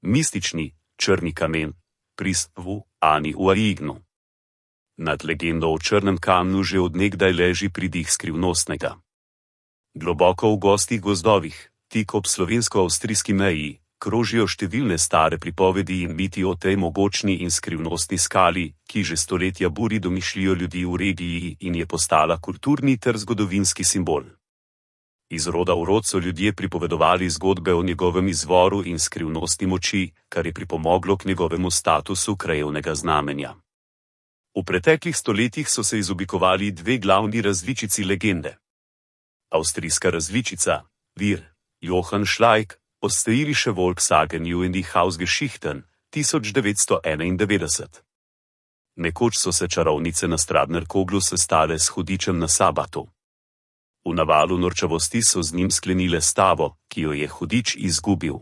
mistični, črni kamen, pristvu Ani v Aignu. Nad legendo o črnem kamnu že odnegdaj leži pridih skrivnostnega. Globoko v gostih gozdovih, tik ob slovensko-avstrijski meji, krožijo številne stare pripovedi in miti o tej mogočni in skrivnostni skali, ki že stoletja buri domišljijo ljudi v regiji in je postala kulturni ter zgodovinski simbol. Iz roda v rod so ljudje pripovedovali zgodbe o njegovem izvoru in skrivnosti moči, kar je pripomoglo k njegovemu statusu krajevnega znamenja. V preteklih stoletjih so se izoblikovali dve glavni različici legende. Avstrijska različica, vir, Johann Schleich, Osteirische Volkssagen in die Hausgeschichten, 1991. Nekoč so se čarovnice na Stradnerkoglu sestale s hudičem na sabatu. V navalu norčavosti so z njim sklenile stavo, ki jo je hudič izgubil.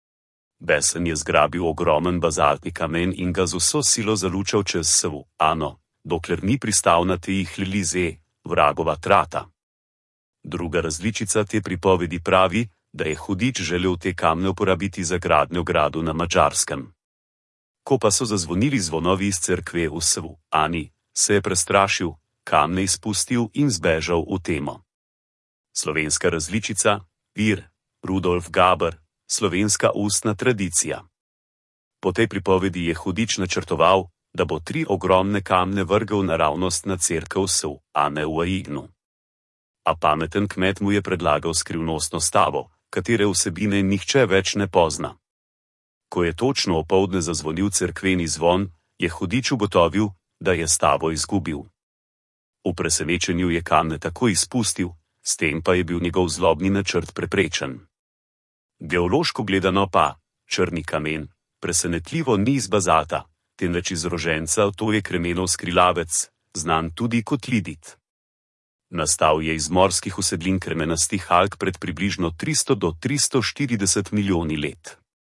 Besen je zgrabil ogromen bazaltni kamen in ga z vso silo zalučal čez Sevo, Ano, dokler ni pristal na tejih Lize, vragova trata. Druga različica te pripovedi pravi, da je hudič želel te kamne uporabiti za gradnjo gradu na Madžarskem. Ko pa so zazvonili zvonovi iz cerkve v Sevo, Ani, se je prestrašil, kamne izpustil in zbežal v temo. Slovenska različica, vir, Rudolf Gaber, slovenska ustna tradicija. Po tej pripovedi je hudič načrtoval, da bo 3 ogromne kamne vrgel naravnost na cerkev Sevo, Ane v Aignu. A pameten kmet mu je predlagal skrivnostno stavo, katere vsebine nihče več ne pozna. Ko je točno opoldne zazvonil cerkveni zvon, je hudič ugotovil, da je stavo izgubil. V presenečenju je kamne takoj izpustil, s tem pa je bil njegov zlobni načrt preprečen. Geološko gledano pa, črni kamen, presenetljivo ni iz bazalta, temveč iz roženca, to je kremenov skrilavec, znan tudi kot lidit. Nastal je iz morskih usedlin kremenastih alg pred približno 300 do 340 milijoni let.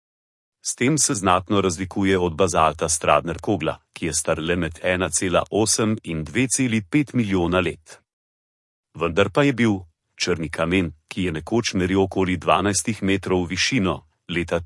S tem se znatno razlikuje od bazalta Stradnerkogla, ki je star le med 1,8 in 2,5 milijona let. Vendar pa je bil črni kamen, ki je nekoč meril okoli 12 metrov v višino, leta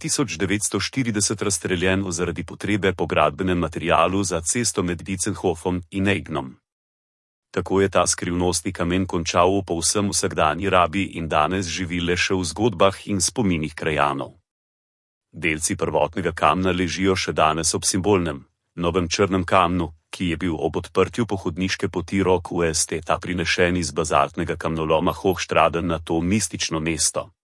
1940 razstreljen zaradi potrebe po gradbenem materialu za cesto med Dietzenhofom in Aignom. Tako je ta skrivnostni kamen končal v povsem vsakdanji rabi in danes živi le še v zgodbah in spominih krajanov. Delci prvotnega kamna ležijo še danes ob simbolnem, novem črnem kamnu, ki je bil ob odprtju pohodniške poti Rock West prinešen iz bazaltnega kamnoloma Hochstraden na to mistično mesto.